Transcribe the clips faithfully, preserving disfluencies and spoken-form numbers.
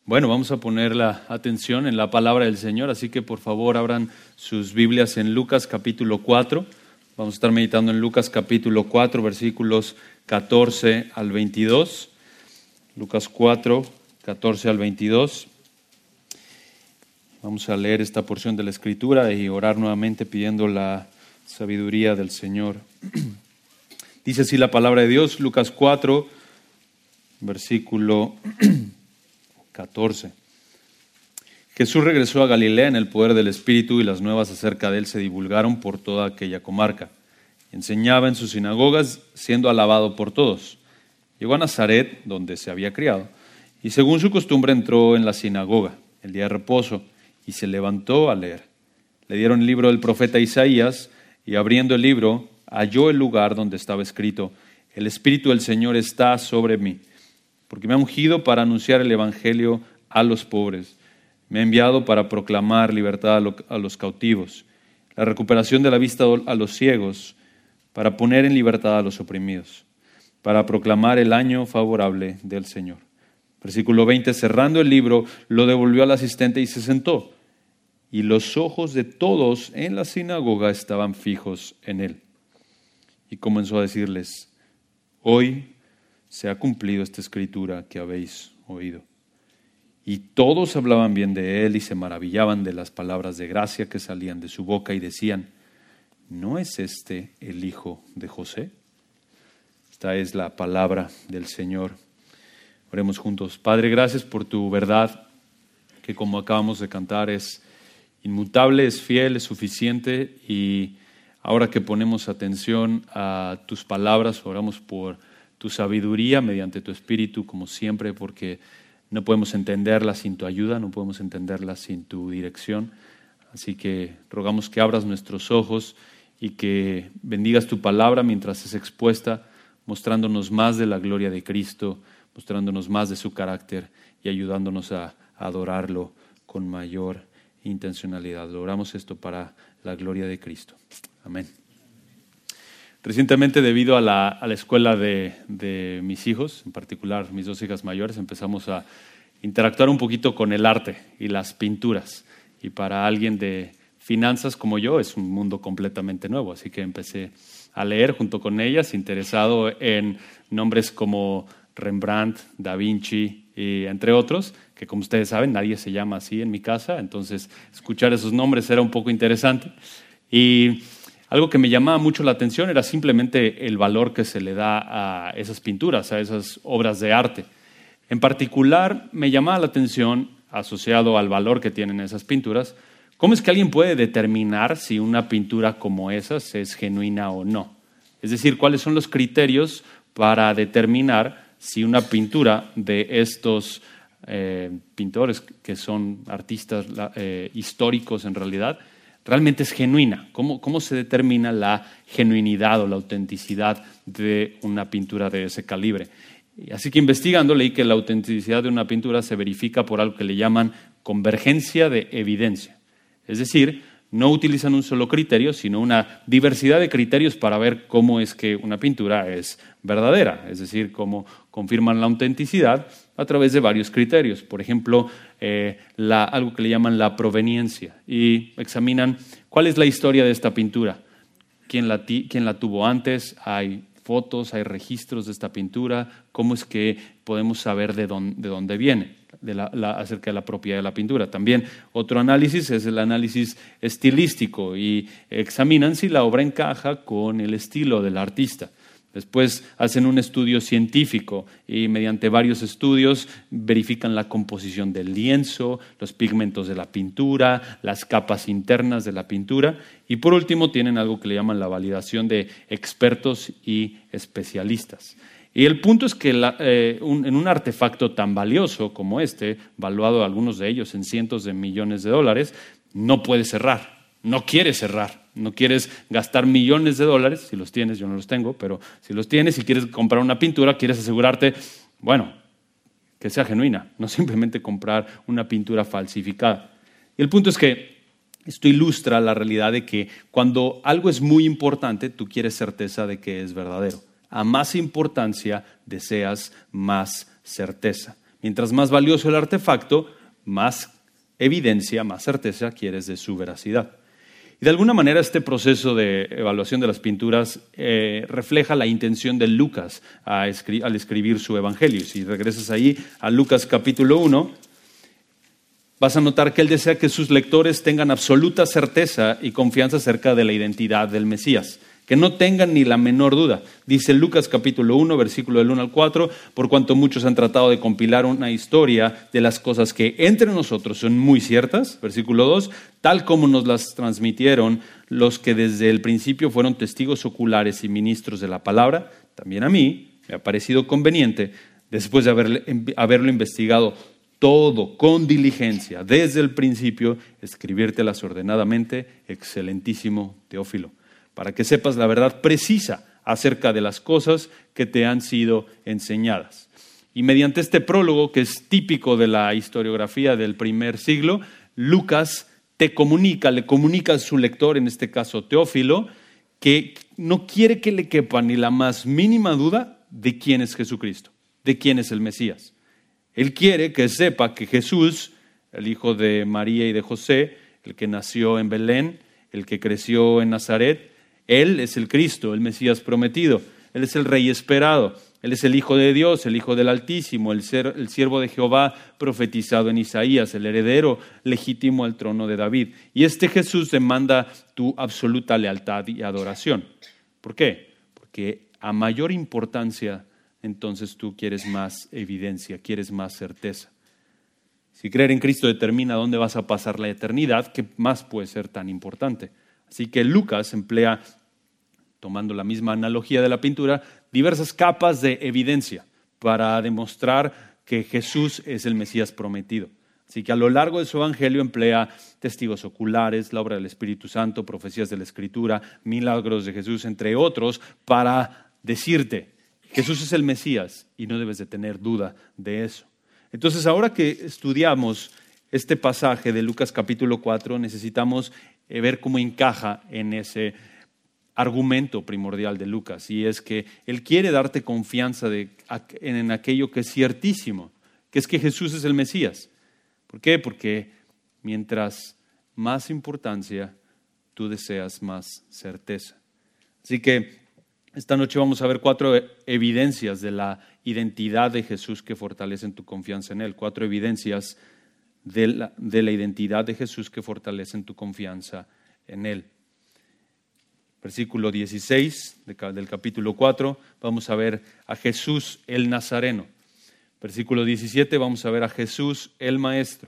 Bueno, vamos a poner la atención en la palabra del Señor, así que por favor abran sus Biblias en Lucas capítulo cuatro. Vamos a estar meditando en Lucas capítulo cuatro, versículos catorce al veintidós. Lucas cuatro, catorce al veintidós. Vamos a leer esta porción de la Escritura y orar nuevamente pidiendo la sabiduría del Señor. Dice así la palabra de Dios, Lucas cuatro, versículo catorce. Jesús regresó a Galilea en el poder del Espíritu y las nuevas acerca de él se divulgaron por toda aquella comarca. Enseñaba en sus sinagogas, siendo alabado por todos. Llegó a Nazaret, donde se había criado, y según su costumbre entró en la sinagoga el día de reposo y se levantó a leer. Le dieron el libro del profeta Isaías y abriendo el libro halló el lugar donde estaba escrito: El Espíritu del Señor está sobre mí, porque me ha ungido para anunciar el evangelio a los pobres. Me ha enviado para proclamar libertad a los cautivos, la recuperación de la vista a los ciegos, para poner en libertad a los oprimidos, para proclamar el año favorable del Señor. Versículo veinte, cerrando el libro, lo devolvió al asistente y se sentó. Y los ojos de todos en la sinagoga estaban fijos en él. Y comenzó a decirles: hoy se ha cumplido esta escritura que habéis oído. Y todos hablaban bien de él y se maravillaban de las palabras de gracia que salían de su boca y decían: ¿no es este el hijo de José? Esta es la palabra del Señor. Oremos juntos. Padre, gracias por tu verdad, que como acabamos de cantar es inmutable, es fiel, es suficiente, y ahora que ponemos atención a tus palabras, oramos por tu sabiduría mediante tu Espíritu, como siempre, porque no podemos entenderla sin tu ayuda, no podemos entenderla sin tu dirección. Así que rogamos que abras nuestros ojos y que bendigas tu palabra mientras es expuesta, mostrándonos más de la gloria de Cristo, mostrándonos más de su carácter y ayudándonos a adorarlo con mayor intencionalidad. Logramos esto para la gloria de Cristo. Amén. Recientemente, debido a la, a la escuela de, de mis hijos, en particular mis dos hijas mayores, empezamos a interactuar un poquito con el arte y las pinturas. Y para alguien de finanzas como yo es un mundo completamente nuevo, así que empecé a leer junto con ellas, interesado en nombres como Rembrandt, Da Vinci, y entre otros, que como ustedes saben, nadie se llama así en mi casa, entonces escuchar esos nombres era un poco interesante. Y algo que me llamaba mucho la atención era simplemente el valor que se le da a esas pinturas, a esas obras de arte. En particular, me llamaba la atención, asociado al valor que tienen esas pinturas, cómo es que alguien puede determinar si una pintura como esas es genuina o no. Es decir, cuáles son los criterios para determinar si una pintura de estos eh, pintores, que son artistas eh, históricos en realidad, realmente es genuina. ¿Cómo, ¿Cómo se determina la genuinidad o la autenticidad de una pintura de ese calibre? Así que investigando leí que la autenticidad de una pintura se verifica por algo que le llaman convergencia de evidencia. Es decir, no utilizan un solo criterio, sino una diversidad de criterios para ver cómo es que una pintura es verdadera. Es decir, cómo confirman la autenticidad a través de varios criterios. Por ejemplo, eh, la, algo que le llaman la proveniencia. Y examinan cuál es la historia de esta pintura. ¿Quién la, quién la tuvo antes? Hay fotos, hay registros de esta pintura. ¿Cómo es que podemos saber de dónde, de dónde viene? De la, la, acerca de la propiedad de la pintura. También otro análisis es el análisis estilístico y examinan si la obra encaja con el estilo del artista. Después hacen un estudio científico y mediante varios estudios verifican la composición del lienzo, los pigmentos de la pintura, las capas internas de la pintura y por último tienen algo que le llaman la validación de expertos y especialistas. Y el punto es que la, eh, un, en un artefacto tan valioso como este, valuado algunos de ellos en cientos de millones de dólares, no puedes cerrar, no quieres cerrar, no quieres gastar millones de dólares, si los tienes, yo no los tengo, pero si los tienes y si quieres comprar una pintura, quieres asegurarte, bueno, que sea genuina, no simplemente comprar una pintura falsificada. Y el punto es que esto ilustra la realidad de que cuando algo es muy importante, tú quieres certeza de que es verdadero. A más importancia deseas más certeza. Mientras más valioso el artefacto, más evidencia, más certeza quieres de su veracidad. Y de alguna manera este proceso de evaluación de las pinturas eh, refleja la intención de Lucas a escri- al escribir su evangelio. Si regresas ahí a Lucas capítulo uno, vas a notar que él desea que sus lectores tengan absoluta certeza y confianza acerca de la identidad del Mesías, que no tengan ni la menor duda. Dice Lucas capítulo uno, versículo del uno al cuatro, por cuanto muchos han tratado de compilar una historia de las cosas que entre nosotros son muy ciertas, versículo dos, tal como nos las transmitieron los que desde el principio fueron testigos oculares y ministros de la palabra, también a mí me ha parecido conveniente, después de haberle, haberlo investigado todo con diligencia desde el principio, escribírtelas ordenadamente, excelentísimo Teófilo, para que sepas la verdad precisa acerca de las cosas que te han sido enseñadas. Y mediante este prólogo, que es típico de la historiografía del primer siglo, Lucas te comunica, le comunica a su lector, en este caso Teófilo, que no quiere que le quepa ni la más mínima duda de quién es Jesucristo, de quién es el Mesías. Él quiere que sepa que Jesús, el hijo de María y de José, el que nació en Belén, el que creció en Nazaret, Él es el Cristo, el Mesías prometido. Él es el Rey esperado. Él es el Hijo de Dios, el Hijo del Altísimo, el, ser, el siervo de Jehová profetizado en Isaías, el heredero legítimo al trono de David. Y este Jesús demanda tu absoluta lealtad y adoración. ¿Por qué? Porque a mayor importancia, entonces tú quieres más evidencia, quieres más certeza. Si creer en Cristo determina dónde vas a pasar la eternidad, ¿qué más puede ser tan importante? Así que Lucas emplea, tomando la misma analogía de la pintura, diversas capas de evidencia para demostrar que Jesús es el Mesías prometido. Así que a lo largo de su evangelio emplea testigos oculares, la obra del Espíritu Santo, profecías de la Escritura, milagros de Jesús, entre otros, para decirte, Jesús es el Mesías y no debes de tener duda de eso. Entonces, ahora que estudiamos este pasaje de Lucas capítulo cuatro, necesitamos ver cómo encaja en ese argumento primordial de Lucas, y es que él quiere darte confianza de, en aquello que es ciertísimo, que es que Jesús es el Mesías. ¿Por qué? Porque mientras más importancia, tú deseas más certeza. Así que esta noche vamos a ver cuatro evidencias de la identidad de Jesús que fortalecen tu confianza en Él, cuatro evidencias de la, de la identidad de Jesús que fortalecen tu confianza en Él. Versículo dieciséis del capítulo cuatro, vamos a ver a Jesús el Nazareno. Versículo diecisiete, vamos a ver a Jesús el Maestro.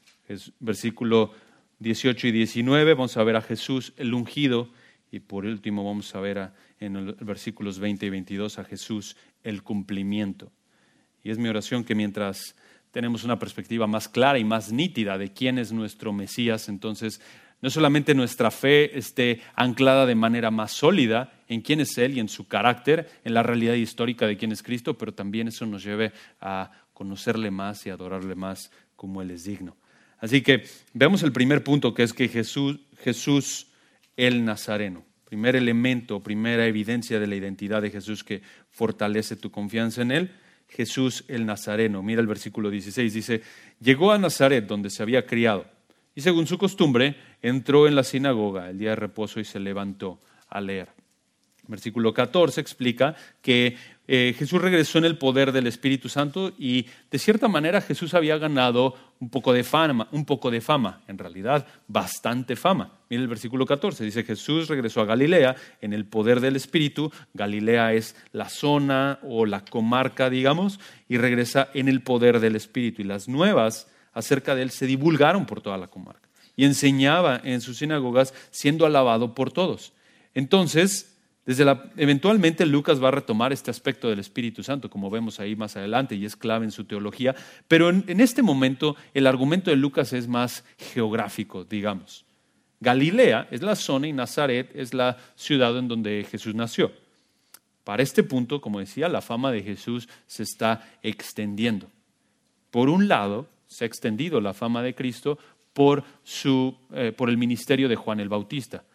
Versículo dieciocho y diecinueve, vamos a ver a Jesús el Ungido. Y por último vamos a ver a, en los versículos veinte y veintidós a Jesús el cumplimiento. Y es mi oración que mientras tenemos una perspectiva más clara y más nítida de quién es nuestro Mesías, entonces no solamente nuestra fe esté anclada de manera más sólida en quién es Él y en su carácter, en la realidad histórica de quién es Cristo, pero también eso nos lleve a conocerle más y adorarle más como Él es digno. Así que veamos el primer punto, que es que Jesús, Jesús el Nazareno. Primer elemento, primera evidencia de la identidad de Jesús que fortalece tu confianza en Él, Jesús el Nazareno. Mira el versículo dieciséis, dice, llegó a Nazaret donde se había criado y según su costumbre entró en la sinagoga el día de reposo y se levantó a leer. Versículo catorce explica que eh, Jesús regresó en el poder del Espíritu Santo y de cierta manera Jesús había ganado un poco de fama, un poco de fama, en realidad bastante fama. Mira el versículo catorce, dice Jesús regresó a Galilea en el poder del Espíritu. Galilea es la zona o la comarca, digamos, y regresa en el poder del Espíritu. Y las nuevas acerca de él se divulgaron por toda la comarca y enseñaba en sus sinagogas siendo alabado por todos. Entonces, Desde la, eventualmente Lucas va a retomar este aspecto del Espíritu Santo, como vemos ahí más adelante, y es clave en su teología, pero en, en este momento el argumento de Lucas es más geográfico, digamos. Galilea es la zona y Nazaret es la ciudad en donde Jesús nació. Para este punto, como decía, la fama de Jesús se está extendiendo. Por un lado, se ha extendido la fama de Cristo por, su, eh, por el ministerio de Juan el Bautista.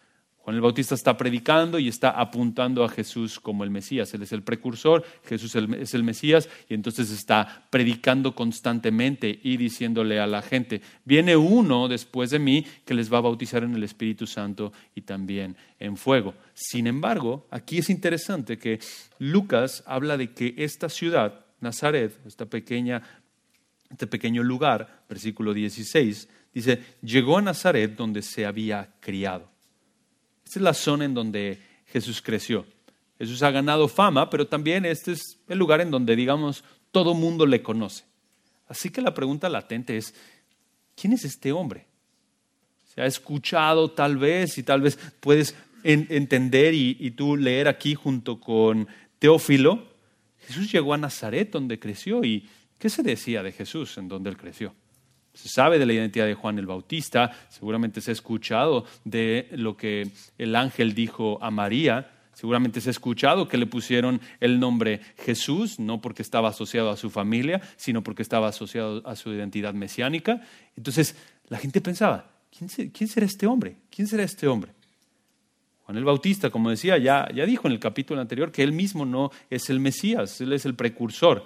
Juan el Bautista está predicando y está apuntando a Jesús como el Mesías. Él es el precursor, Jesús es el Mesías, y entonces está predicando constantemente y diciéndole a la gente, viene uno después de mí que les va a bautizar en el Espíritu Santo y también en fuego. Sin embargo, aquí es interesante que Lucas habla de que esta ciudad, Nazaret, esta pequeña, este pequeño lugar, versículo dieciséis, dice, llegó a Nazaret donde se había criado. Esta es la zona en donde Jesús creció. Jesús ha ganado fama, pero también este es el lugar en donde, digamos, todo mundo le conoce. Así que la pregunta latente es, ¿quién es este hombre? Se ha escuchado tal vez y tal vez puedes en, entender y, y tú leer aquí junto con Teófilo. Jesús llegó a Nazaret donde creció y ¿qué se decía de Jesús en donde él creció? Se sabe de la identidad de Juan el Bautista, seguramente se ha escuchado de lo que el ángel dijo a María, seguramente se ha escuchado que le pusieron el nombre Jesús, no porque estaba asociado a su familia, sino porque estaba asociado a su identidad mesiánica. Entonces la gente pensaba, ¿quién, se, quién será este hombre? ¿Quién será este hombre? Juan el Bautista, como decía, ya, ya dijo en el capítulo anterior que él mismo no es el Mesías, él es el precursor.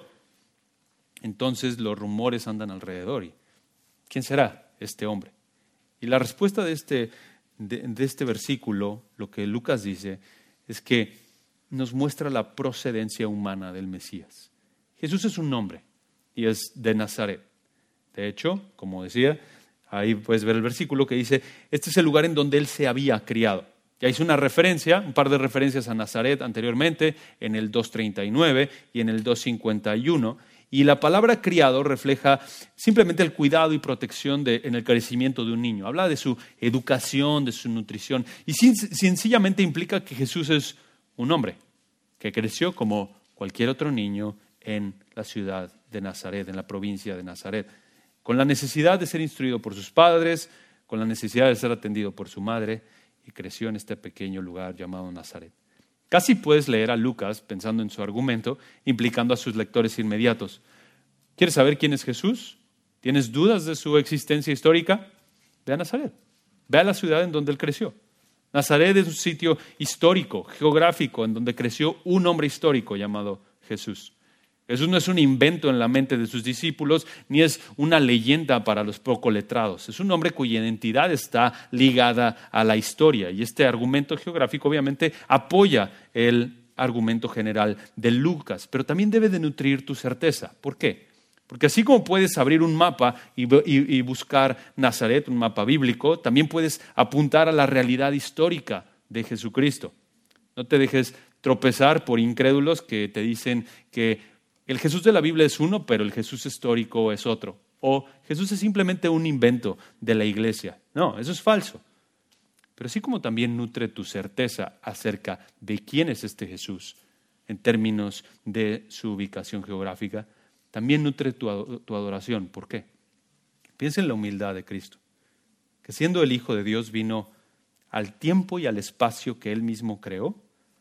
Entonces los rumores andan alrededor y ¿quién será este hombre? Y la respuesta de este, de, de este versículo, lo que Lucas dice, es que nos muestra la procedencia humana del Mesías. Jesús es un nombre y es de Nazaret. De hecho, como decía, ahí puedes ver el versículo que dice, este es el lugar en donde él se había criado. Ya hice una referencia, un par de referencias a Nazaret anteriormente, en el dos treinta y nueve y en el dos cincuenta y uno. Y la palabra criado refleja simplemente el cuidado y protección de, en el crecimiento de un niño. Habla de su educación, de su nutrición. Y sin, sencillamente implica que Jesús es un hombre que creció como cualquier otro niño en la ciudad de Nazaret, en la provincia de Nazaret, con la necesidad de ser instruido por sus padres, con la necesidad de ser atendido por su madre, y creció en este pequeño lugar llamado Nazaret. Casi puedes leer a Lucas pensando en su argumento, implicando a sus lectores inmediatos. ¿Quieres saber quién es Jesús? ¿Tienes dudas de su existencia histórica? Ve a Nazaret. Ve a la ciudad en donde él creció. Nazaret es un sitio histórico, geográfico, en donde creció un hombre histórico llamado Jesús. Jesús no es un invento en la mente de sus discípulos, ni es una leyenda para los poco letrados. Es un hombre cuya identidad está ligada a la historia. Y este argumento geográfico obviamente apoya el argumento general de Lucas, pero también debe de nutrir tu certeza. ¿Por qué? Porque así como puedes abrir un mapa y, y, y buscar Nazaret, un mapa bíblico, también puedes apuntar a la realidad histórica de Jesucristo. No te dejes tropezar por incrédulos que te dicen que el Jesús de la Biblia es uno, pero el Jesús histórico es otro. O Jesús es simplemente un invento de la iglesia. No, eso es falso. Pero así como también nutre tu certeza acerca de quién es este Jesús en términos de su ubicación geográfica, también nutre tu, tu adoración. ¿Por qué? Piensa en la humildad de Cristo, que siendo el Hijo de Dios vino al tiempo y al espacio que Él mismo creó,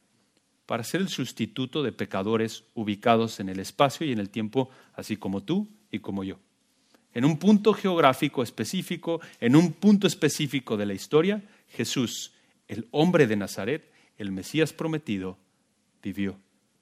para ser el sustituto de pecadores ubicados en el espacio y en el tiempo, así como tú y como yo. En un punto geográfico específico, en un punto específico de la historia, Jesús, el hombre de Nazaret, el Mesías prometido, vivió.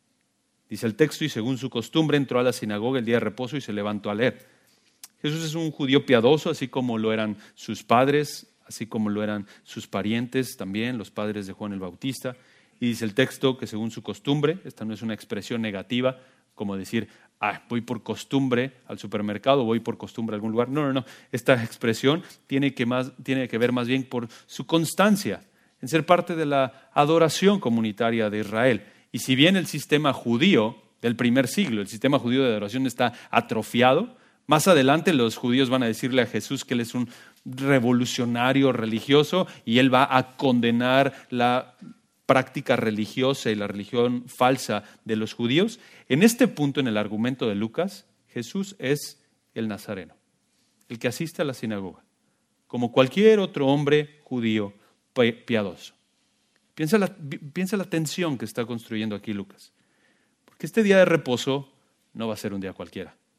Dice el texto, y según su costumbre entró a la sinagoga el día de reposo y se levantó a leer. Jesús es un judío piadoso, así como lo eran sus padres, así como lo eran sus parientes también, los padres de Juan el Bautista. Y dice el texto que según su costumbre, esta no es una expresión negativa, como decir, ah, voy por costumbre al supermercado, voy por costumbre a algún lugar. No, no, no. Esta expresión tiene que, más, tiene que ver más bien por su constancia en ser parte de la adoración comunitaria de Israel. Y si bien el sistema judío del primer siglo, el sistema judío de adoración está atrofiado, más adelante los judíos van a decirle a Jesús que él es un revolucionario religioso y él va a condenar la práctica religiosa y la religión falsa de los judíos. En este punto, en el argumento de Lucas, Jesús es el nazareno, el que asiste a la sinagoga, como cualquier otro hombre judío piadoso. Piensa la, piensa la tensión que está construyendo aquí Lucas, porque este día de reposo no va a ser un día cualquiera.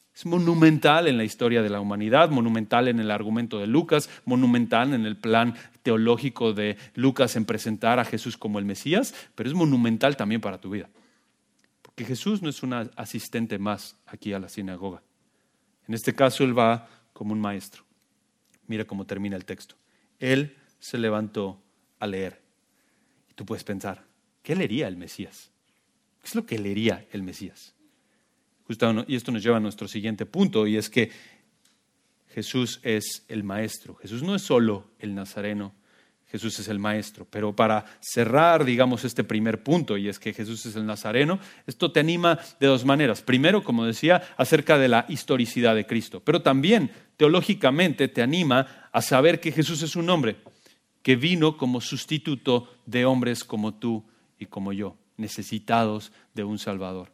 Es monumental en la historia de la humanidad, monumental en el argumento de Lucas, monumental en el plan teológico de Lucas en presentar a Jesús como el Mesías, pero es monumental también para tu vida. Porque Jesús no es un asistente más aquí a la sinagoga. En este caso, Él va como un maestro. Mira cómo termina el texto. Él se levantó a leer. Y tú puedes pensar, ¿qué leería el Mesías? ¿Qué es lo que leería el Mesías? Justo, y esto nos lleva a nuestro siguiente punto, y es que Jesús es el maestro. Jesús no es solo el nazareno, Jesús es el maestro. Pero para cerrar, digamos, este primer punto, y es que Jesús es el nazareno, esto te anima de dos maneras. Primero, como decía, acerca de la historicidad de Cristo, pero también teológicamente te anima a saber que Jesús es un hombre que vino como sustituto de hombres como tú y como yo, necesitados de un Salvador.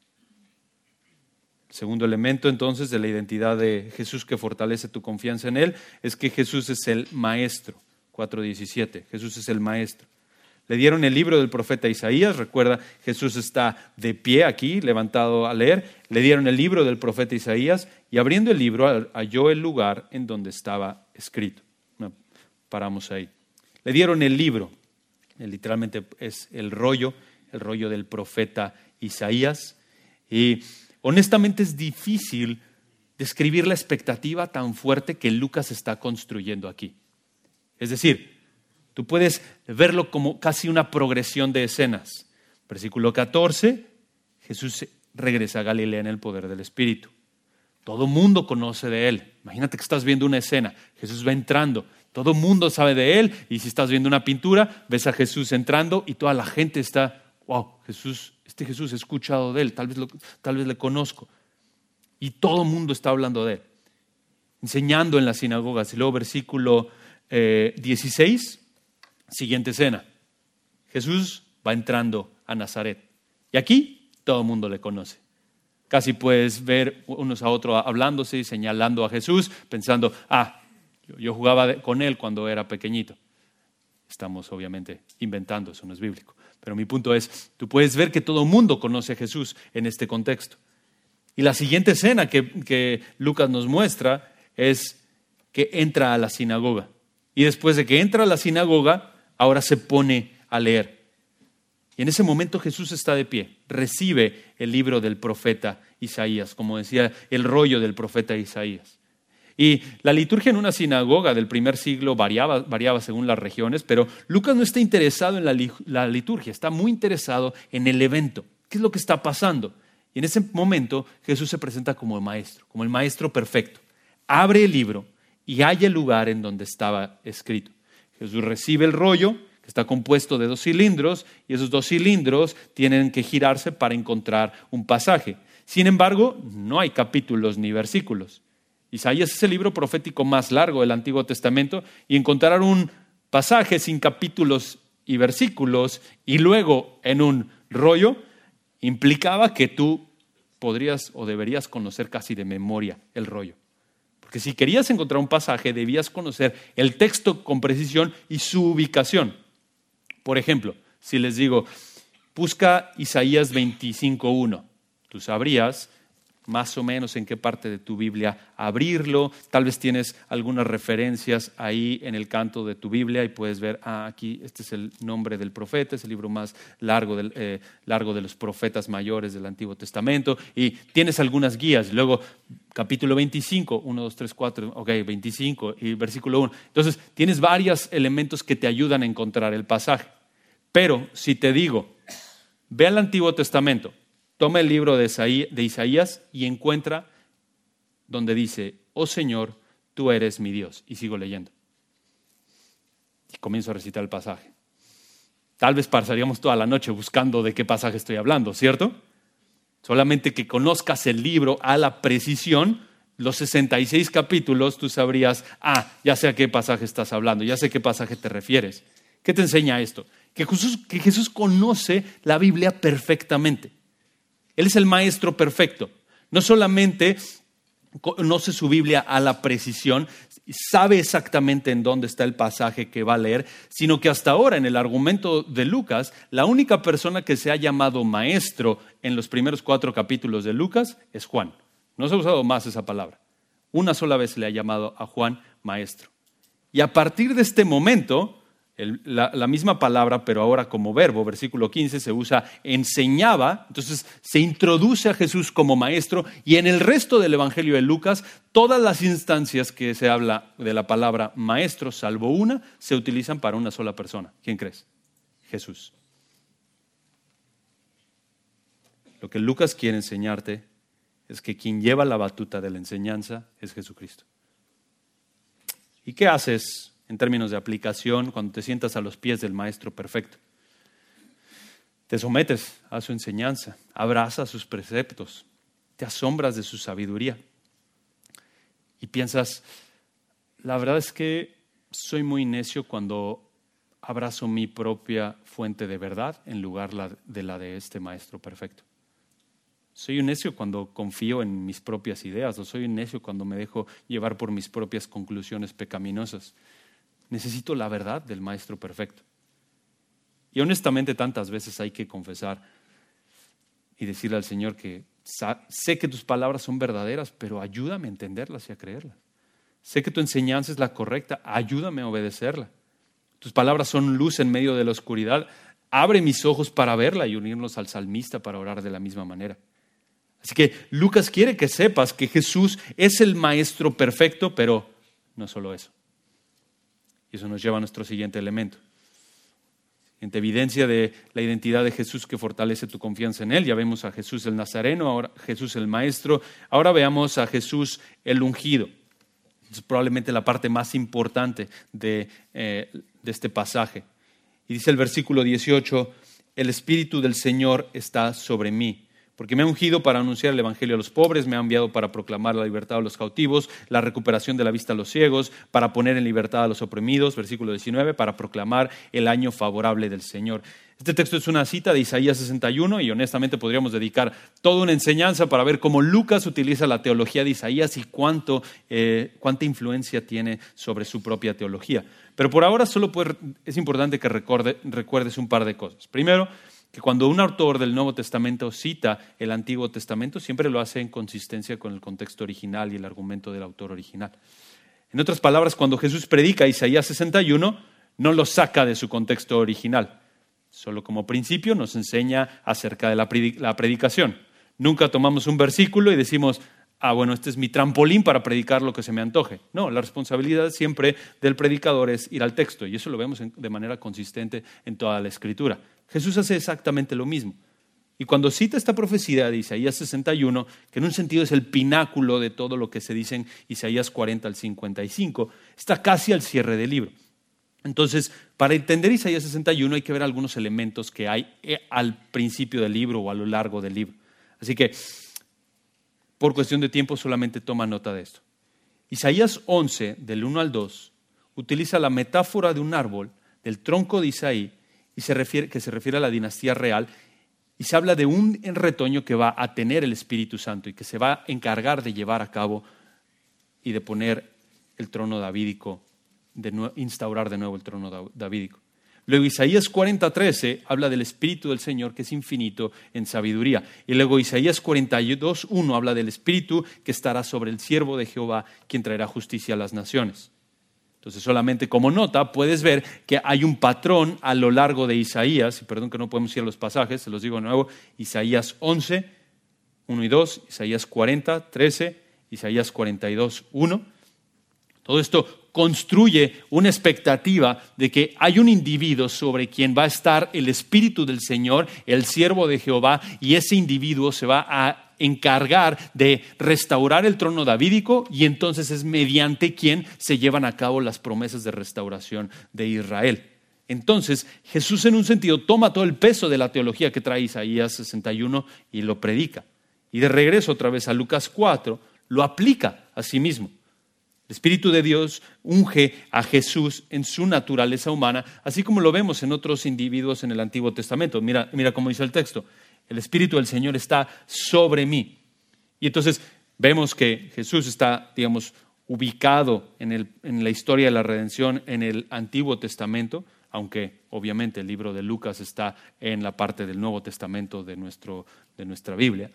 El segundo elemento entonces de la identidad de Jesús que fortalece tu confianza en Él es que Jesús es el maestro. cuatro diecisiete, Jesús es el maestro. Le dieron el libro del profeta Isaías, recuerda, Jesús está de pie aquí, levantado a leer. Le dieron el libro del profeta Isaías y abriendo el libro halló el lugar en donde estaba escrito. No, paramos ahí. Le dieron el libro, literalmente es el rollo, el rollo del profeta Isaías. Y honestamente es difícil describir la expectativa tan fuerte que Lucas está construyendo aquí. Es decir, tú puedes verlo como casi una progresión de escenas. Versículo catorce, Jesús regresa a Galilea en el poder del Espíritu. Todo mundo conoce de Él. Imagínate que estás viendo una escena, Jesús va entrando, todo mundo sabe de Él, y si estás viendo una pintura, ves a Jesús entrando y toda la gente está, wow, Jesús, este Jesús he escuchado de Él, tal vez, lo, tal vez le conozco. Y todo mundo está hablando de Él, enseñando en las sinagogas. Y luego versículo eh, dieciséis, siguiente escena. Jesús va entrando a Nazaret. Y aquí todo el mundo le conoce. Casi puedes ver unos a otros hablándose y señalando a Jesús, pensando, ah, yo, yo jugaba con Él cuando era pequeñito. Estamos obviamente inventando, eso no es bíblico. Pero mi punto es, tú puedes ver que todo el mundo conoce a Jesús en este contexto. Y la siguiente escena que, que Lucas nos muestra es que entra a la sinagoga. Y después de que entra a la sinagoga, ahora se pone a leer. Y en ese momento Jesús está de pie, recibe el libro del profeta Isaías, como decía, el rollo del profeta Isaías. Y la liturgia en una sinagoga del primer siglo variaba, variaba según las regiones, pero Lucas no está interesado en la, la liturgia, está muy interesado en el evento. ¿Qué es lo que está pasando? Y en ese momento Jesús se presenta como el maestro, como el maestro perfecto. Abre el libro y halla el lugar en donde estaba escrito. Jesús recibe el rollo, que está compuesto de dos cilindros, y esos dos cilindros tienen que girarse para encontrar un pasaje. Sin embargo, no hay capítulos ni versículos. Isaías es el libro profético más largo del Antiguo Testamento, y encontrar un pasaje sin capítulos y versículos y luego en un rollo implicaba que tú podrías o deberías conocer casi de memoria el rollo. Porque si querías encontrar un pasaje, debías conocer el texto con precisión y su ubicación. Por ejemplo, si les digo, busca Isaías veinticinco uno, tú sabrías más o menos en qué parte de tu Biblia abrirlo. Tal vez tienes algunas referencias ahí en el canto de tu Biblia y puedes ver, ah, aquí este es el nombre del profeta, es el libro más largo, del, eh, largo de los profetas mayores del Antiguo Testamento, y tienes algunas guías. Luego, capítulo veinticinco, uno, dos, tres, cuatro, ok, veinticinco y versículo uno. Entonces, tienes varios elementos que te ayudan a encontrar el pasaje. Pero si te digo, ve al Antiguo Testamento, toma el libro de Isaías y encuentra donde dice, oh Señor, tú eres mi Dios. Y sigo leyendo. Y comienzo a recitar el pasaje. Tal vez pasaríamos toda la noche buscando de qué pasaje estoy hablando, ¿cierto? Solamente que conozcas el libro a la precisión, los sesenta y seis capítulos, tú sabrías, ah, ya sé a qué pasaje estás hablando, ya sé a qué pasaje te refieres. ¿Qué te enseña esto? Que Jesús, que Jesús conoce la Biblia perfectamente. Él es el maestro perfecto. No solamente conoce su Biblia a la precisión, sabe exactamente en dónde está el pasaje que va a leer, sino que hasta ahora en el argumento de Lucas, la única persona que se ha llamado maestro en los primeros cuatro capítulos de Lucas es Juan. No se ha usado más esa palabra. Una sola vez se le ha llamado a Juan maestro. Y a partir de este momento, el, la, la misma palabra, pero ahora como verbo, versículo quince, se usa enseñaba, entonces se introduce a Jesús como maestro, y en el resto del Evangelio de Lucas, todas las instancias que se habla de la palabra maestro, salvo una, se utilizan para una sola persona. ¿Quién crees? Jesús. Lo que Lucas quiere enseñarte es que quien lleva la batuta de la enseñanza es Jesucristo. ¿Y qué haces en términos de aplicación cuando te sientas a los pies del Maestro perfecto? Te sometes a su enseñanza, abrazas sus preceptos, te asombras de su sabiduría y piensas, la verdad es que soy muy necio cuando abrazo mi propia fuente de verdad en lugar de la de este Maestro perfecto. Soy un necio cuando confío en mis propias ideas, o soy un necio cuando me dejo llevar por mis propias conclusiones pecaminosas. Necesito la verdad del Maestro perfecto. Y honestamente tantas veces hay que confesar y decirle al Señor que sé que tus palabras son verdaderas, pero ayúdame a entenderlas y a creerlas. Sé que tu enseñanza es la correcta, ayúdame a obedecerla. Tus palabras son luz en medio de la oscuridad, abre mis ojos para verla y unirnos al salmista para orar de la misma manera. Así que Lucas quiere que sepas que Jesús es el Maestro perfecto, pero no solo eso. Y eso nos lleva a nuestro siguiente elemento. En evidencia de la identidad de Jesús que fortalece tu confianza en Él. Ya vemos a Jesús el Nazareno, ahora Jesús el Maestro. Ahora veamos a Jesús el ungido. Es probablemente la parte más importante de, eh, de este pasaje. Y dice el versículo dieciocho, el Espíritu del Señor está sobre mí, porque me ha ungido para anunciar el evangelio a los pobres, me ha enviado para proclamar la libertad a los cautivos, la recuperación de la vista a los ciegos, para poner en libertad a los oprimidos, versículo diecinueve, para proclamar el año favorable del Señor. Este texto es una cita de Isaías sesenta y uno y honestamente podríamos dedicar toda una enseñanza para ver cómo Lucas utiliza la teología de Isaías y cuánto, eh, cuánta influencia tiene sobre su propia teología. Pero por ahora solo puede, es importante que recuerde, recuerdes un par de cosas. Primero, que cuando un autor del Nuevo Testamento cita el Antiguo Testamento, siempre lo hace en consistencia con el contexto original y el argumento del autor original. En otras palabras, cuando Jesús predica Isaías sesenta y uno, no lo saca de su contexto original. Solo como principio nos enseña acerca de la predicación. Nunca tomamos un versículo y decimos, ah, bueno, este es mi trampolín para predicar lo que se me antoje. No, la responsabilidad siempre del predicador es ir al texto, y eso lo vemos de manera consistente en toda la Escritura. Jesús hace exactamente lo mismo. Y cuando cita esta profecía de Isaías sesenta y uno, que en un sentido es el pináculo de todo lo que se dice en Isaías cuarenta al cincuenta y cinco, está casi al cierre del libro. Entonces, para entender Isaías sesenta y uno hay que ver algunos elementos que hay al principio del libro o a lo largo del libro. Así que, por cuestión de tiempo, solamente toma nota de esto. Isaías once, del uno al dos, utiliza la metáfora de un árbol, del tronco de Isaí, y se refiere, que se refiere a la dinastía real, y se habla de un retoño que va a tener el Espíritu Santo y que se va a encargar de llevar a cabo y de poner el trono davídico, de nuevo, instaurar de nuevo el trono davídico. Luego Isaías cuarenta, trece habla del Espíritu del Señor que es infinito en sabiduría. Y luego Isaías cuarenta y dos, uno habla del Espíritu que estará sobre el siervo de Jehová, quien traerá justicia a las naciones. Entonces solamente como nota puedes ver que hay un patrón a lo largo de Isaías, y perdón que no podemos ir a los pasajes, se los digo de nuevo, Isaías once, uno y dos, Isaías cuarenta, trece, Isaías cuarenta y dos, uno. Todo esto construye una expectativa de que hay un individuo sobre quien va a estar el Espíritu del Señor, el siervo de Jehová, y ese individuo se va a encargar de restaurar el trono davídico, y entonces es mediante quien se llevan a cabo las promesas de restauración de Israel. Entonces Jesús en un sentido toma todo el peso de la teología que trae Isaías sesenta y uno y lo predica. Y de regreso otra vez a Lucas cuatro, lo aplica a sí mismo. El Espíritu de Dios unge a Jesús en su naturaleza humana, así como lo vemos en otros individuos en el Antiguo Testamento. Mira, mira cómo dice el texto. El Espíritu del Señor está sobre mí. Y entonces vemos que Jesús está, digamos, ubicado en, el, en la historia de la redención en el Antiguo Testamento, aunque obviamente el libro de Lucas está en la parte del Nuevo Testamento de, nuestro, de nuestra Biblia.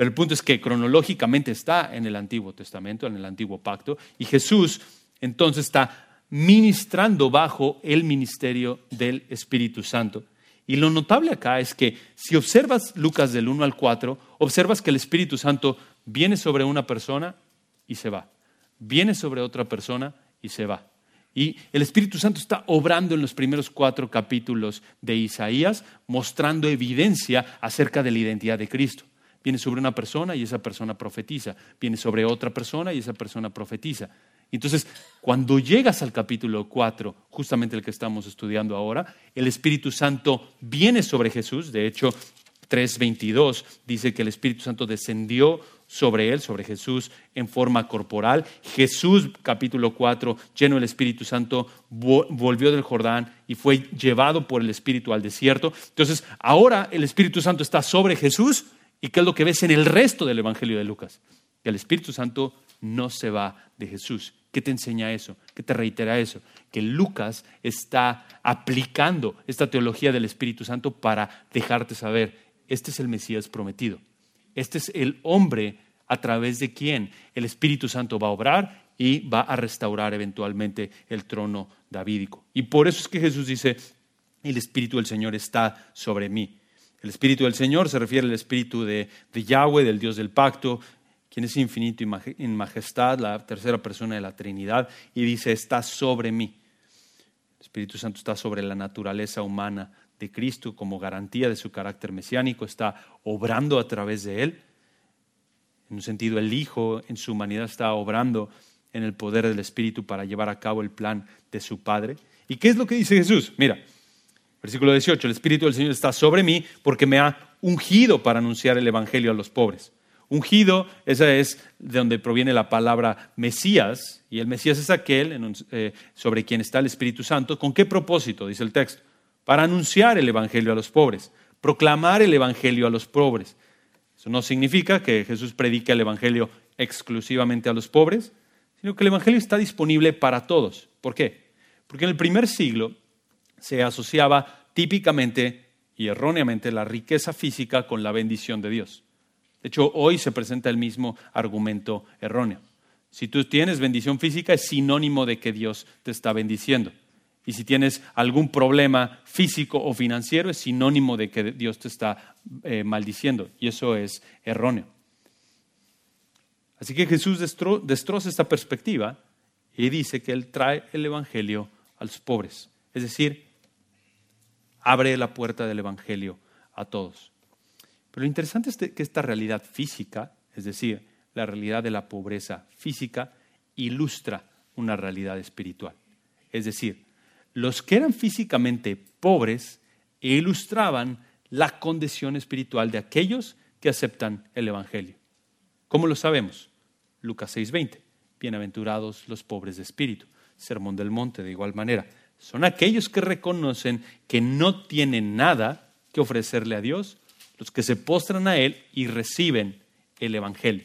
Pero el punto es que cronológicamente está en el Antiguo Testamento, en el Antiguo Pacto, y Jesús entonces está ministrando bajo el ministerio del Espíritu Santo. Y lo notable acá es que si observas Lucas del uno al cuatro, observas que el Espíritu Santo viene sobre una persona y se va. Viene sobre otra persona y se va. Y el Espíritu Santo está obrando en los primeros cuatro capítulos de Isaías, mostrando evidencia acerca de la identidad de Cristo. Viene sobre una persona y esa persona profetiza. Viene sobre otra persona y esa persona profetiza. Entonces, cuando llegas al capítulo cuatro, justamente el que estamos estudiando ahora, el Espíritu Santo viene sobre Jesús. De hecho, tres veintidós dice que el Espíritu Santo descendió sobre él, sobre Jesús, en forma corporal. Jesús, capítulo cuatro, lleno del Espíritu Santo, volvió del Jordán y fue llevado por el Espíritu al desierto. Entonces, ahora el Espíritu Santo está sobre Jesús. ¿Y qué es lo que ves en el resto del Evangelio de Lucas? Que el Espíritu Santo no se va de Jesús. ¿Qué te enseña eso? ¿Qué te reitera eso? Que Lucas está aplicando esta teología del Espíritu Santo para dejarte saber, este es el Mesías prometido. Este es el hombre a través de quien el Espíritu Santo va a obrar y va a restaurar eventualmente el trono davídico. Y por eso es que Jesús dice, el Espíritu del Señor está sobre mí. El Espíritu del Señor se refiere al Espíritu de, de Yahweh, del Dios del pacto, quien es infinito y en majestad, la tercera persona de la Trinidad, y dice, está sobre mí. El Espíritu Santo está sobre la naturaleza humana de Cristo como garantía de su carácter mesiánico, está obrando a través de él. En un sentido, el Hijo en su humanidad está obrando en el poder del Espíritu para llevar a cabo el plan de su Padre. ¿Y qué es lo que dice Jesús? Mira, versículo dieciocho, el Espíritu del Señor está sobre mí porque me ha ungido para anunciar el Evangelio a los pobres. Ungido, esa es de donde proviene la palabra Mesías, y el Mesías es aquel en un, eh, sobre quien está el Espíritu Santo. ¿Con qué propósito? Dice el texto. Para anunciar el Evangelio a los pobres, proclamar el Evangelio a los pobres. Eso no significa que Jesús predique el Evangelio exclusivamente a los pobres, sino que el Evangelio está disponible para todos. ¿Por qué? Porque en el primer siglo se asociaba típicamente y erróneamente la riqueza física con la bendición de Dios. De hecho, hoy se presenta el mismo argumento erróneo. Si tú tienes bendición física, es sinónimo de que Dios te está bendiciendo. Y si tienes algún problema físico o financiero, es sinónimo de que Dios te está eh, maldiciendo. Y eso es erróneo. Así que Jesús destro, destroza esta perspectiva y dice que Él trae el Evangelio a los pobres. Es decir, abre la puerta del Evangelio a todos. Pero lo interesante es que esta realidad física, es decir, la realidad de la pobreza física, ilustra una realidad espiritual. Es decir, los que eran físicamente pobres ilustraban la condición espiritual de aquellos que aceptan el Evangelio. ¿Cómo lo sabemos? Lucas seis veinte. Bienaventurados los pobres de espíritu. Sermón del Monte, de igual manera. Son aquellos que reconocen que no tienen nada que ofrecerle a Dios, los que se postran a Él y reciben el Evangelio.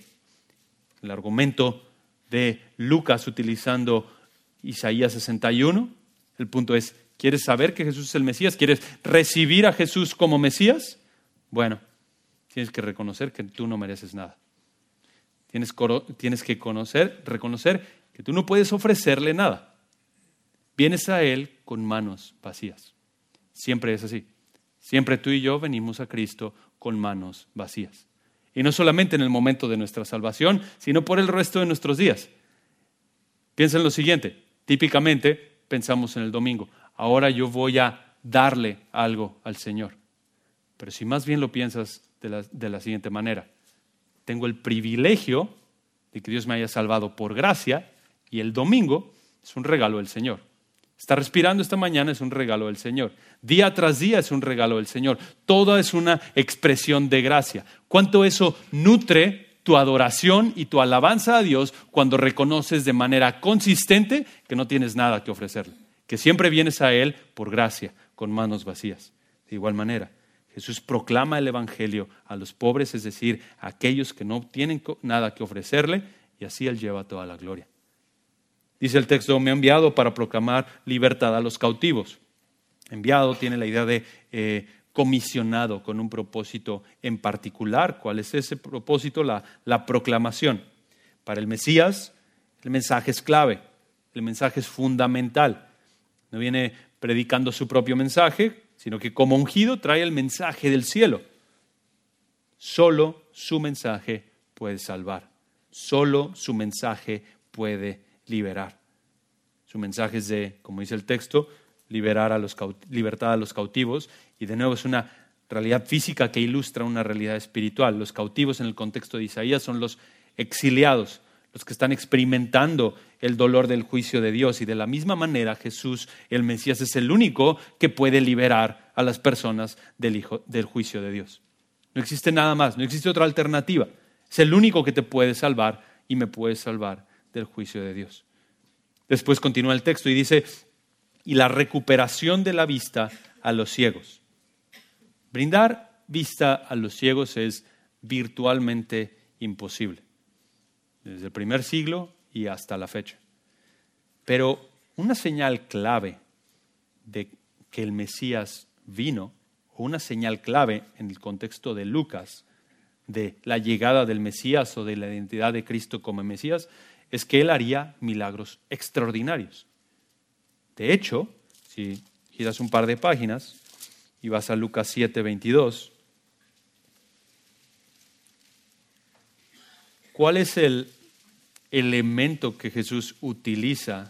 El argumento de Lucas utilizando Isaías sesenta y uno, el punto es, ¿quieres saber que Jesús es el Mesías? ¿Quieres recibir a Jesús como Mesías? Bueno, tienes que reconocer que tú no mereces nada. Tienes, tienes que conocer, reconocer que tú no puedes ofrecerle nada. Vienes a Él con manos vacías. Siempre es así. Siempre tú y yo venimos a Cristo con manos vacías. Y no solamente en el momento de nuestra salvación, sino por el resto de nuestros días. Piensa en lo siguiente. Típicamente pensamos en el domingo. Ahora yo voy a darle algo al Señor. Pero si más bien lo piensas de la, de la siguiente manera. Tengo el privilegio de que Dios me haya salvado por gracia y el domingo es un regalo del Señor. Estar respirando esta mañana es un regalo del Señor. Día tras día es un regalo del Señor. Todo es una expresión de gracia. ¿Cuánto eso nutre tu adoración y tu alabanza a Dios cuando reconoces de manera consistente que no tienes nada que ofrecerle? Que siempre vienes a Él por gracia, con manos vacías. De igual manera, Jesús proclama el Evangelio a los pobres, es decir, a aquellos que no tienen nada que ofrecerle, y así Él lleva toda la gloria. Dice el texto, me ha enviado para proclamar libertad a los cautivos. Enviado tiene la idea de eh, comisionado con un propósito en particular. ¿Cuál es ese propósito? La, la proclamación. Para el Mesías, el mensaje es clave, el mensaje es fundamental. No viene predicando su propio mensaje, sino que como ungido trae el mensaje del cielo. Solo su mensaje puede salvar. Solo su mensaje puede liberar. Su mensaje es de, como dice el texto, liberar a los caut- libertad a los cautivos. Y de nuevo es una realidad física que ilustra una realidad espiritual. Los cautivos en el contexto de Isaías son los exiliados, los que están experimentando el dolor del juicio de Dios. Y de la misma manera Jesús, el Mesías, es el único que puede liberar a las personas del, hijo, del juicio de Dios. No existe nada más, no existe otra alternativa. Es el único que te puede salvar y me puede salvar del juicio de Dios. Después continúa el texto y dice, y la recuperación de la vista a los ciegos. Brindar vista a los ciegos es virtualmente imposible, desde el primer siglo y hasta la fecha. Pero una señal clave de que el Mesías vino, o una señal clave en el contexto de Lucas, de la llegada del Mesías o de la identidad de Cristo como Mesías, es que Él haría milagros extraordinarios. De hecho, si giras un par de páginas y vas a Lucas siete, veintidós, ¿cuál es el elemento que Jesús utiliza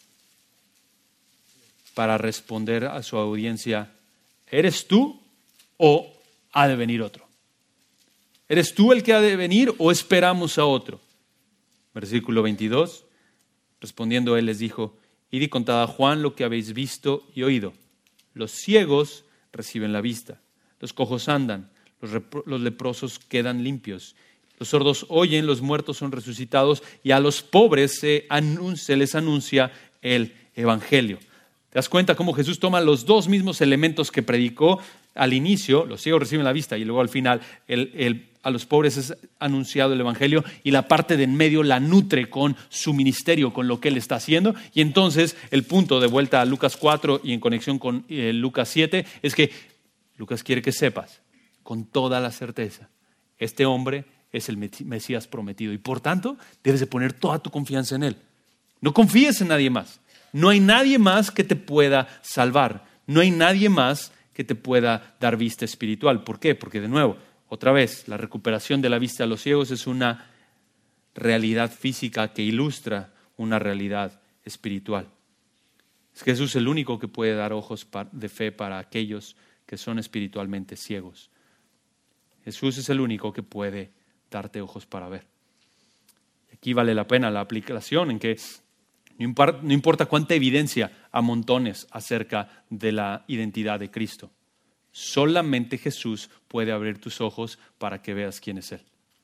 para responder a su audiencia? ¿Eres tú o ha de venir otro? ¿Eres tú el que ha de venir o esperamos a otro? Versículo veintidós, respondiendo él les dijo, id y contad a Juan lo que habéis visto y oído. Los ciegos reciben la vista, los cojos andan, los, repro- los leprosos quedan limpios, los sordos oyen, los muertos son resucitados y a los pobres se, anun- se les anuncia el evangelio. ¿Te das cuenta cómo Jesús toma los dos mismos elementos que predicó al inicio? Los ciegos reciben la vista y luego al final el, el, a los pobres es anunciado el evangelio, y la parte de en medio la nutre con su ministerio, con lo que él está haciendo. Y entonces el punto, de vuelta a Lucas cuatro y en conexión con eh, Lucas siete, es que Lucas quiere que sepas con toda la certeza, este hombre es el Mesías prometido y por tanto debes de poner toda tu confianza en él. No confíes en nadie más. No hay nadie más que te pueda salvar. No hay nadie más que te pueda dar vista espiritual. ¿Por qué? Porque de nuevo, otra vez, la recuperación de la vista a los ciegos es una realidad física que ilustra una realidad espiritual. Es Jesús el único que puede dar ojos de fe para aquellos que son espiritualmente ciegos. Jesús es el único que puede darte ojos para ver. Aquí vale la pena la aplicación en que no importa cuánta evidencia amontones acerca de la identidad de Cristo, solamente Jesús puede abrir tus ojos para que veas quién es Él.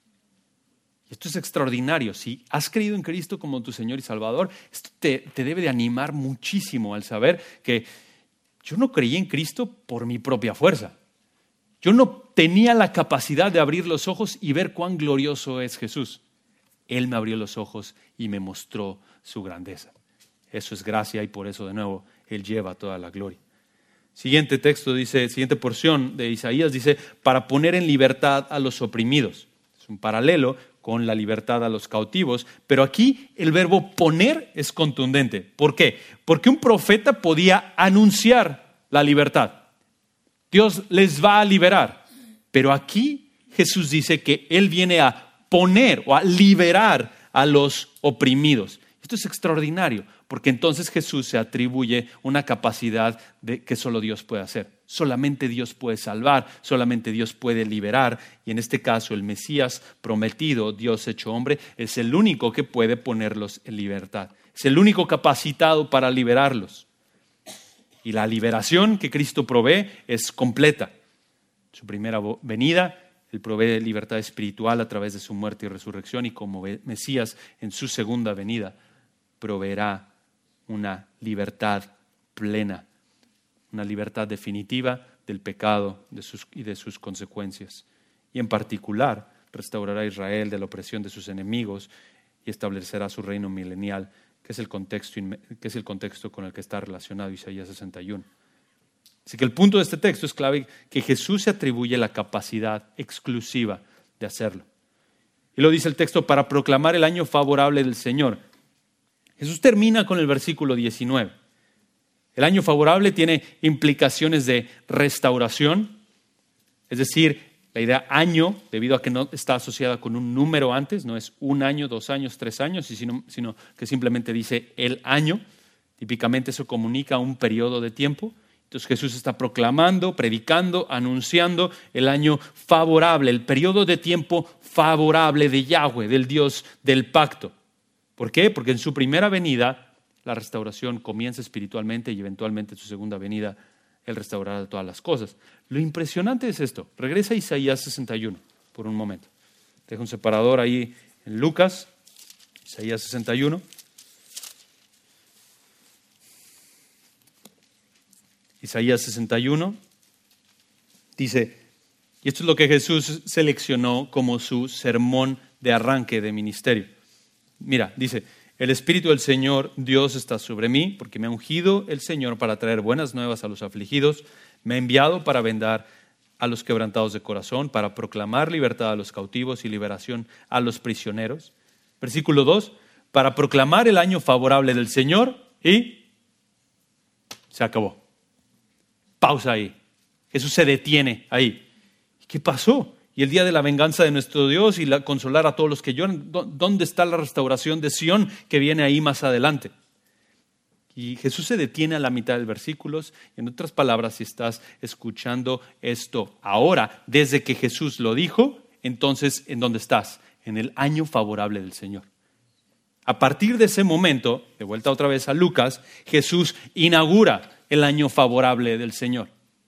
Y esto es extraordinario. Si has creído en Cristo como tu Señor y Salvador, esto te, te debe de animar muchísimo al saber que yo no creí en Cristo por mi propia fuerza. Yo no tenía la capacidad de abrir los ojos y ver cuán glorioso es Jesús. Él me abrió los ojos y me mostró su grandeza. Eso es gracia y por eso de nuevo Él lleva toda la gloria. Siguiente texto dice, siguiente porción de Isaías dice, para poner en libertad a los oprimidos. Es un paralelo con la libertad a los cautivos, pero aquí el verbo poner es contundente. ¿Por qué? Porque un profeta podía anunciar la libertad. Dios les va a liberar, pero aquí Jesús dice que Él viene a poner o a liberar a los oprimidos. Esto es extraordinario, porque entonces Jesús se atribuye una capacidad de, que solo Dios puede hacer. Solamente Dios puede salvar, solamente Dios puede liberar. Y en este caso el Mesías prometido, Dios hecho hombre, es el único que puede ponerlos en libertad. Es el único capacitado para liberarlos. Y la liberación que Cristo provee es completa. Su primera venida, Él provee libertad espiritual a través de su muerte y resurrección, y como Mesías en su segunda venida proveerá una libertad plena, una libertad definitiva del pecado de sus, y de sus consecuencias. Y en particular restaurará a Israel de la opresión de sus enemigos y establecerá su reino milenial, que es el contexto, que es el contexto con el que está relacionado Isaías sesenta y uno. Así que el punto de este texto es clave, que Jesús se atribuye la capacidad exclusiva de hacerlo. Y lo dice el texto, para proclamar el año favorable del Señor. Jesús termina con el versículo diecinueve. El año favorable tiene implicaciones de restauración, es decir, la idea año, debido a que no está asociada con un número antes, no es un año, dos años, tres años, sino, sino que simplemente dice el año. Típicamente eso comunica un periodo de tiempo. Entonces Jesús está proclamando, predicando, anunciando el año favorable, el periodo de tiempo favorable de Yahweh, del Dios del pacto. ¿Por qué? Porque en su primera venida la restauración comienza espiritualmente y eventualmente en su segunda venida Él restaurará todas las cosas. Lo impresionante es esto. Regresa a Isaías sesenta y uno por un momento. Dejo un separador ahí en Lucas, Isaías sesenta y uno. Isaías sesenta y uno dice, y esto es lo que Jesús seleccionó como su sermón de arranque de ministerio. Mira, dice, el Espíritu del Señor Dios está sobre mí, porque me ha ungido el Señor para traer buenas nuevas a los afligidos, me ha enviado para vendar a los quebrantados de corazón, para proclamar libertad a los cautivos y liberación a los prisioneros. Versículo dos, para proclamar el año favorable del Señor, y se acabó. Pausa ahí. Jesús se detiene ahí. ¿Qué pasó? Y el día de la venganza de nuestro Dios y la consolar a todos los que lloran. ¿Dónde está la restauración de Sión que viene ahí más adelante? Y Jesús se detiene a la mitad del versículo. En otras palabras, si estás escuchando esto ahora, desde que Jesús lo dijo, entonces, ¿en dónde estás? En el año favorable del Señor. A partir de ese momento, de vuelta otra vez a Lucas, Jesús inaugura el año favorable del Señor.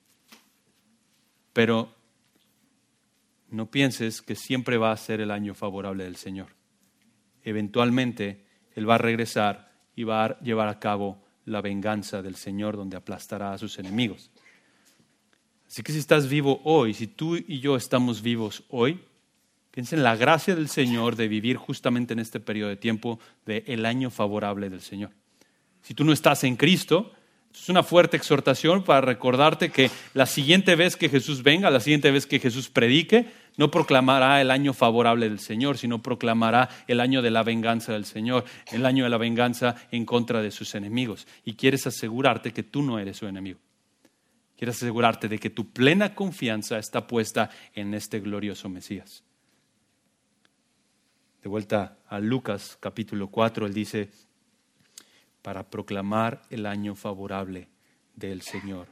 Pero no pienses que siempre va a ser el año favorable del Señor. Eventualmente, Él va a regresar y va a llevar a cabo la venganza del Señor, donde aplastará a sus enemigos. Así que si estás vivo hoy, si tú y yo estamos vivos hoy, piensa en la gracia del Señor de vivir justamente en este periodo de tiempo del año favorable del Señor. Si tú no estás en Cristo, es una fuerte exhortación para recordarte que la siguiente vez que Jesús venga, la siguiente vez que Jesús predique, no proclamará el año favorable del Señor, sino proclamará el año de la venganza del Señor, el año de la venganza en contra de sus enemigos. Y quieres asegurarte que tú no eres su enemigo. Quieres asegurarte de que tu plena confianza está puesta en este glorioso Mesías. De vuelta a Lucas capítulo cuatro, él dice, para proclamar el año favorable del Señor.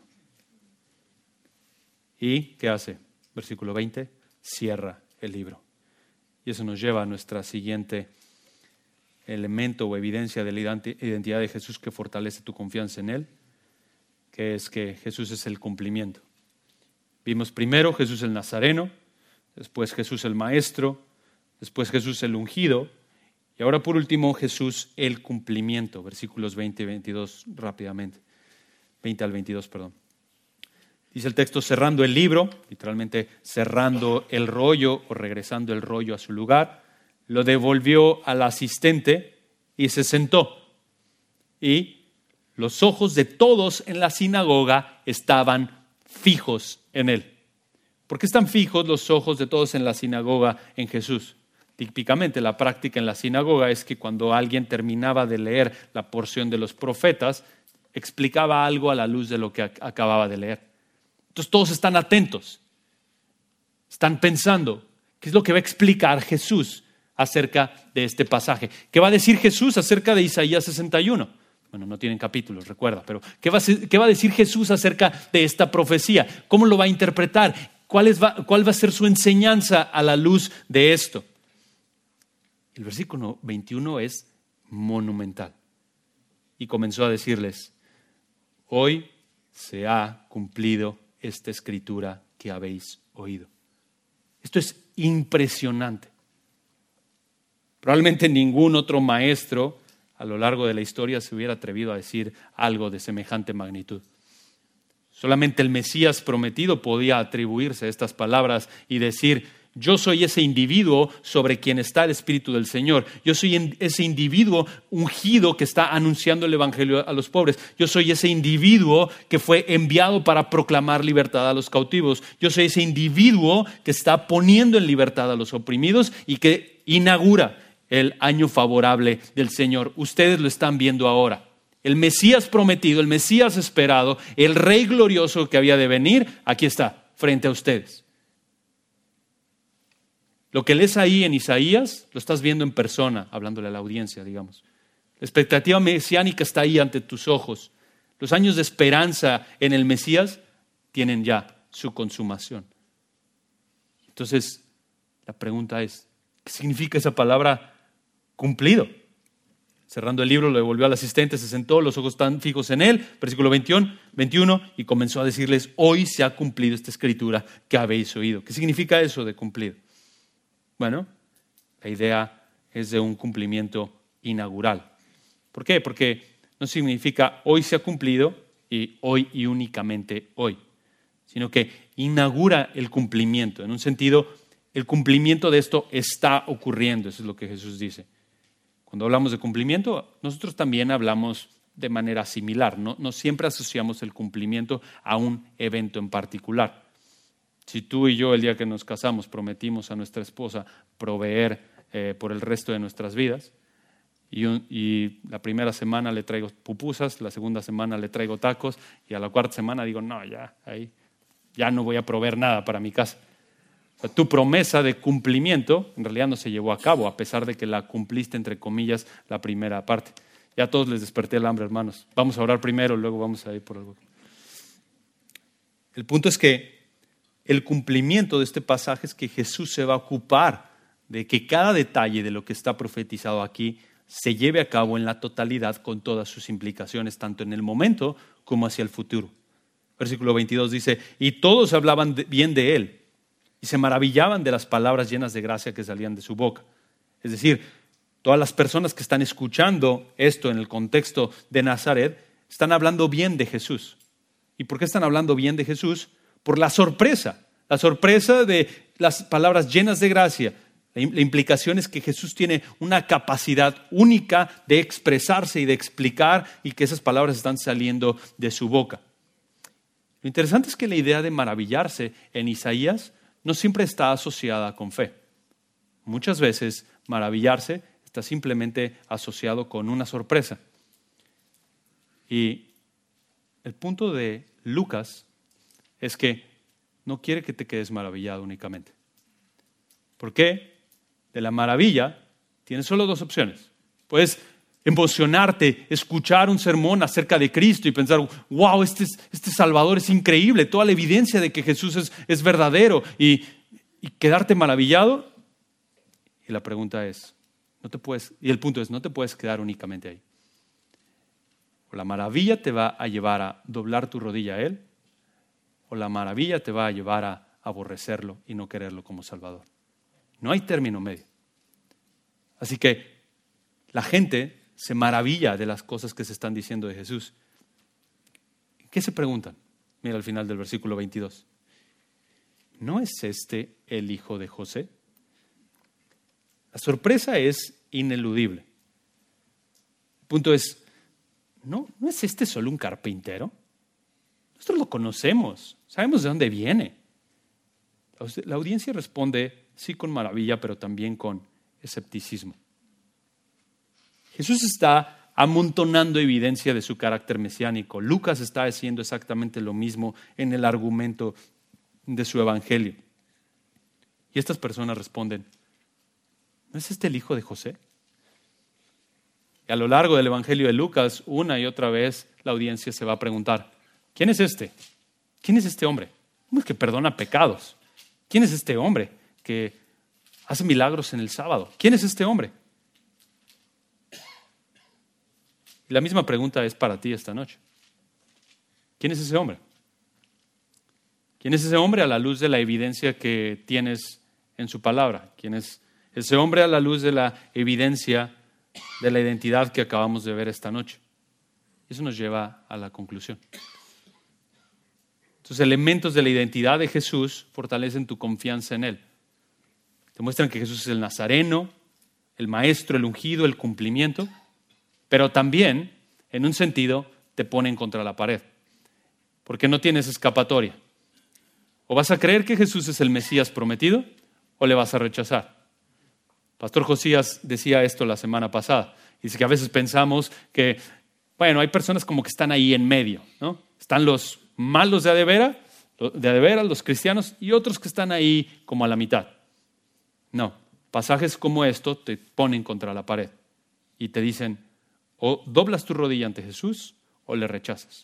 ¿Y qué hace? Versículo veinte, cierra el libro. Y eso nos lleva a nuestra siguiente elemento o evidencia de la identidad de Jesús que fortalece tu confianza en Él, que es que Jesús es el cumplimiento. Vimos primero Jesús el Nazareno, después Jesús el Maestro, después Jesús el Ungido, y ahora por último Jesús el cumplimiento, versículos veinte y veintidós rápidamente, veinte al veintidós, perdón. Dice el texto, cerrando el libro, literalmente cerrando el rollo o regresando el rollo a su lugar, lo devolvió al asistente y se sentó. Y los ojos de todos en la sinagoga estaban fijos en él. ¿Por qué están fijos los ojos de todos en la sinagoga en Jesús? Típicamente la práctica en la sinagoga es que cuando alguien terminaba de leer la porción de los profetas, explicaba algo a la luz de lo que acababa de leer. Entonces todos están atentos, están pensando, ¿qué es lo que va a explicar Jesús acerca de este pasaje? ¿Qué va a decir Jesús acerca de Isaías sesenta y uno? Bueno, no tienen capítulos, recuerda, pero ¿qué va a, qué va a decir Jesús acerca de esta profecía? ¿Cómo lo va a interpretar? ¿Cuál, es, va, ¿Cuál va a ser su enseñanza a la luz de esto? El versículo veintiuno es monumental. Y comenzó a decirles, hoy se ha cumplido esta escritura que habéis oído. Esto es impresionante. Probablemente ningún otro maestro a lo largo de la historia se hubiera atrevido a decir algo de semejante magnitud. Solamente el Mesías prometido podía atribuirse a estas palabras y decir, Yo soy ese individuo sobre quien está el Espíritu del Señor. Yo soy ese individuo ungido que está anunciando el Evangelio a los pobres. Yo soy ese individuo que fue enviado para proclamar libertad a los cautivos. Yo soy ese individuo que está poniendo en libertad a los oprimidos y que inaugura el año favorable del Señor. Ustedes lo están viendo ahora. El Mesías prometido, el Mesías esperado, el Rey glorioso que había de venir, aquí está, frente a ustedes. Lo que lees ahí en Isaías, lo estás viendo en persona, hablándole a la audiencia, digamos. La expectativa mesiánica está ahí ante tus ojos. Los años de esperanza en el Mesías tienen ya su consumación. Entonces, la pregunta es, ¿qué significa esa palabra cumplido? Cerrando el libro, lo devolvió al asistente, se sentó, los ojos tan fijos en él, versículo veintiuno, y comenzó a decirles, hoy se ha cumplido esta escritura que habéis oído. ¿Qué significa eso de cumplido? Bueno, la idea es de un cumplimiento inaugural. ¿Por qué? Porque no significa hoy se ha cumplido y hoy y únicamente hoy, sino que inaugura el cumplimiento. En un sentido, el cumplimiento de esto está ocurriendo, eso es lo que Jesús dice. Cuando hablamos de cumplimiento, nosotros también hablamos de manera similar. No, no siempre asociamos el cumplimiento a un evento en particular. Si tú y yo el día que nos casamos prometimos a nuestra esposa proveer eh, por el resto de nuestras vidas y, un, y la primera semana le traigo pupusas, la segunda semana le traigo tacos y a la cuarta semana digo, no, ya, ahí, ya no voy a proveer nada para mi casa. O sea, tu promesa de cumplimiento en realidad no se llevó a cabo, a pesar de que la cumpliste, entre comillas, la primera parte. Ya a todos les desperté el hambre, hermanos. Vamos a orar primero, luego vamos a ir por algo. El punto es que el cumplimiento de este pasaje es que Jesús se va a ocupar de que cada detalle de lo que está profetizado aquí se lleve a cabo en la totalidad con todas sus implicaciones, tanto en el momento como hacia el futuro. Versículo veintidós dice, y todos hablaban de, bien de él, y se maravillaban de las palabras llenas de gracia que salían de su boca. Es decir, todas las personas que están escuchando esto en el contexto de Nazaret están hablando bien de Jesús. ¿Y por qué están hablando bien de Jesús? Por la sorpresa, la sorpresa de las palabras llenas de gracia. La implicación es que Jesús tiene una capacidad única de expresarse y de explicar y que esas palabras están saliendo de su boca. Lo interesante es que la idea de maravillarse en Isaías no siempre está asociada con fe. Muchas veces maravillarse está simplemente asociado con una sorpresa. Y el punto de Lucas es que no quiere que te quedes maravillado únicamente. ¿Por qué? De la maravilla tienes solo dos opciones. Puedes emocionarte, escuchar un sermón acerca de Cristo y pensar, wow, este, este Salvador es increíble, toda la evidencia de que Jesús es, es verdadero y, y quedarte maravillado. Y la pregunta es, no te puedes, y el punto es, no te puedes quedar únicamente ahí. O la maravilla te va a llevar a doblar tu rodilla a Él, o la maravilla te va a llevar a aborrecerlo y no quererlo como Salvador. No hay término medio. Así que la gente se maravilla de las cosas que se están diciendo de Jesús. ¿Qué se preguntan? Mira al final del versículo veintidós. ¿No es este el hijo de José? La sorpresa es ineludible. El punto es, ¿no, ¿no es este solo un carpintero? Nosotros lo conocemos, sabemos de dónde viene. La audiencia responde sí con maravilla, pero también con escepticismo. Jesús está amontonando evidencia de su carácter mesiánico. Lucas está haciendo exactamente lo mismo en el argumento de su evangelio. Y estas personas responden, ¿no es este el hijo de José? Y a lo largo del evangelio de Lucas, una y otra vez, la audiencia se va a preguntar, ¿quién es este? ¿Quién es este hombre? ¿Cómo es que perdona pecados? ¿Quién es este hombre que hace milagros en el sábado? ¿Quién es este hombre? Y la misma pregunta es para ti esta noche. ¿Quién es ese hombre? ¿Quién es ese hombre a la luz de la evidencia que tienes en su palabra? ¿Quién es ese hombre a la luz de la evidencia de la identidad que acabamos de ver esta noche? Eso nos lleva a la conclusión. Entonces, elementos de la identidad de Jesús fortalecen tu confianza en Él. Te muestran que Jesús es el Nazareno, el Maestro, el ungido, el cumplimiento, pero también, en un sentido, te ponen contra la pared, porque no tienes escapatoria. O vas a creer que Jesús es el Mesías prometido, o le vas a rechazar. Pastor Josías decía esto la semana pasada. Dice que a veces pensamos que, bueno, hay personas como que están ahí en medio, ¿no? Están los malos de a de veras, de a de veras, los cristianos, y otros que están ahí como a la mitad. No, pasajes como esto te ponen contra la pared y te dicen, o doblas tu rodilla ante Jesús o le rechazas.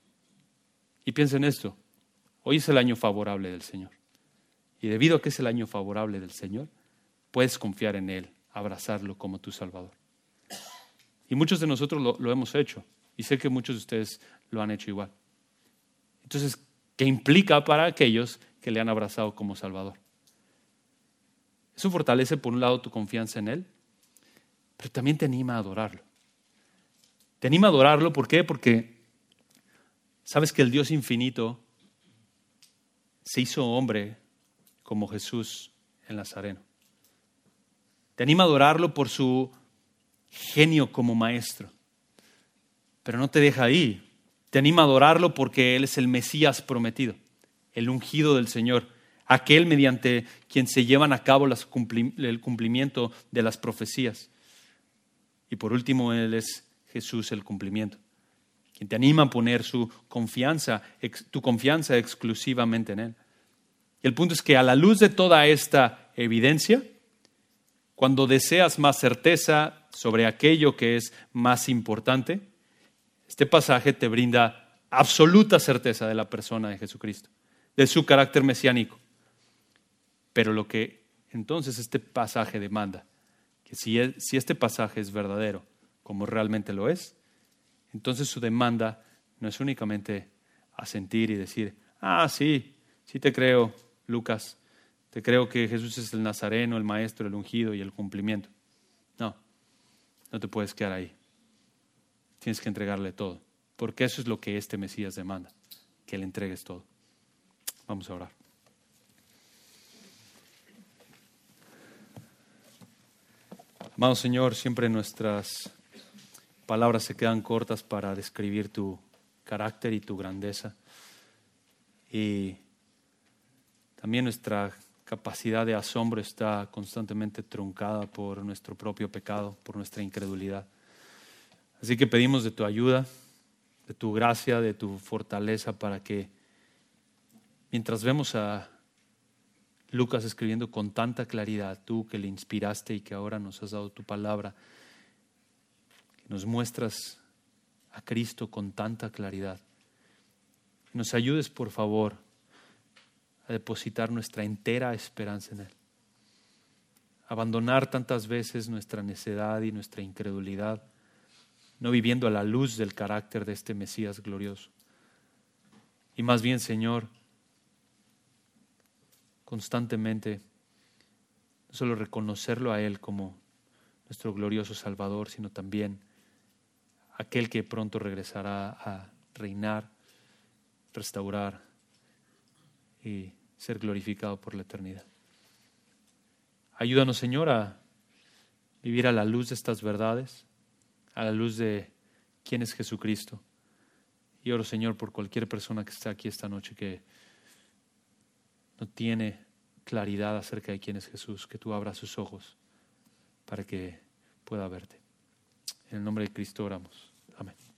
Y piensa en esto, hoy es el año favorable del Señor. Y debido a que es el año favorable del Señor, puedes confiar en Él, abrazarlo como tu Salvador. Y muchos de nosotros lo, lo hemos hecho, y sé que muchos de ustedes lo han hecho igual. Entonces, ¿qué implica para aquellos que le han abrazado como Salvador? Eso fortalece, por un lado, tu confianza en Él, pero también te anima a adorarlo. Te anima a adorarlo, ¿por qué? Porque sabes que el Dios infinito se hizo hombre como Jesús el Nazareno. Te anima a adorarlo por su genio como maestro, pero no te deja ahí. Te anima a adorarlo porque Él es el Mesías prometido, el ungido del Señor, aquel mediante quien se llevan a cabo las cumpli- el cumplimiento de las profecías. Y por último, Él es Jesús el cumplimiento, quien te anima a poner su confianza, ex, tu confianza exclusivamente en Él. Y el punto es que a la luz de toda esta evidencia, cuando deseas más certeza sobre aquello que es más importante, este pasaje te brinda absoluta certeza de la persona de Jesucristo, de su carácter mesiánico. Pero lo que entonces este pasaje demanda, que si, es, si este pasaje es verdadero, como realmente lo es, entonces su demanda no es únicamente asentir y decir, ah, sí, sí te creo, Lucas, te creo que Jesús es el Nazareno, el Maestro, el ungido y el cumplimiento. No, no te puedes quedar ahí. Tienes que entregarle todo, porque eso es lo que este Mesías demanda, que le entregues todo. Vamos a orar. Amado Señor, siempre nuestras palabras se quedan cortas para describir tu carácter y tu grandeza. Y también nuestra capacidad de asombro está constantemente truncada por nuestro propio pecado, por nuestra incredulidad. Así que pedimos de tu ayuda, de tu gracia, de tu fortaleza para que mientras vemos a Lucas escribiendo con tanta claridad, tú que le inspiraste y que ahora nos has dado tu palabra, que nos muestras a Cristo con tanta claridad. Nos ayudes, por favor, a depositar nuestra entera esperanza en Él. Abandonar tantas veces nuestra necedad y nuestra incredulidad, no viviendo a la luz del carácter de este Mesías glorioso. Y más bien, Señor, constantemente, no solo reconocerlo a Él como nuestro glorioso Salvador, sino también aquel que pronto regresará a reinar, restaurar y ser glorificado por la eternidad. Ayúdanos, Señor, a vivir a la luz de estas verdades, a la luz de quién es Jesucristo. Y oro, Señor, por cualquier persona que esté aquí esta noche que no tiene claridad acerca de quién es Jesús, que tú abras sus ojos para que pueda verte. En el nombre de Cristo oramos. Amén.